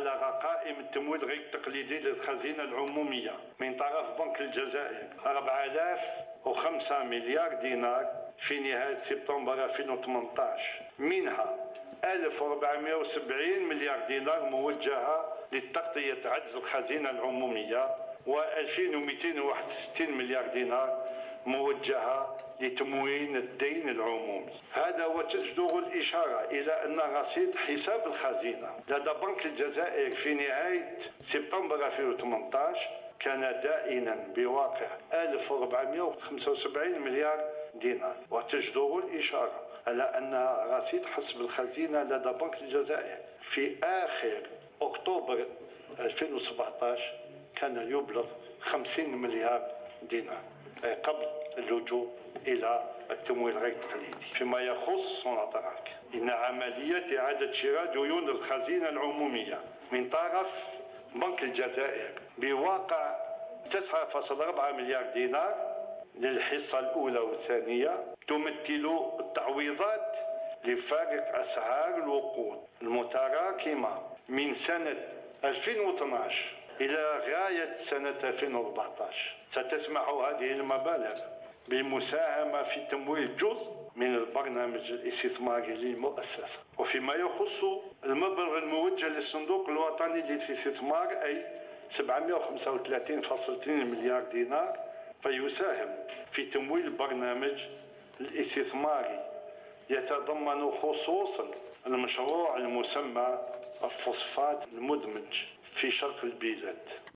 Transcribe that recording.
على قائمة التمويل غير التقليدي للخزينة العمومية من طرف بنك الجزائر 4005 مليار دينار في نهاية سبتمبر 2018، منها 1470 مليار دينار موجهة لتغطية عجز الخزينة العمومية، و2261 مليار دينار موجهة لتموين الدين العمومي. هذا وتجدر الإشارة إلى أن رصيد حساب الخزينة لدى بنك الجزائر في نهاية سبتمبر 2018 كان دائنا بواقع 1475 مليار دينار، وتجدر الإشارة على أن رصيد حسب الخزينة لدى بنك الجزائر في آخر أكتوبر 2017 كان يبلغ 50 مليار دينار قبل اللجوء إلى التمويل غير التقليدي. فيما يخص سوناتراك، إن عملية إعادة شراء ديون الخزينة العمومية من طرف بنك الجزائر بواقع 9.4 مليار دينار للحصة الأولى والثانية تمثل التعويضات لفارق أسعار الوقود المتراكمة من سنة 2012 إلى غاية سنة 2014. ستسمح هذه المبالغ بالمساهمة في تمويل جزء من البرنامج الاستثماري للمؤسسة. وفيما يخص المبلغ الموجه للصندوق الوطني للاستثمار أي 735.2 مليار دينار، فيساهم في تمويل البرنامج الاستثماري يتضمن خصوصا المشروع المسمى الفوسفات المدمج في شرق البلاد.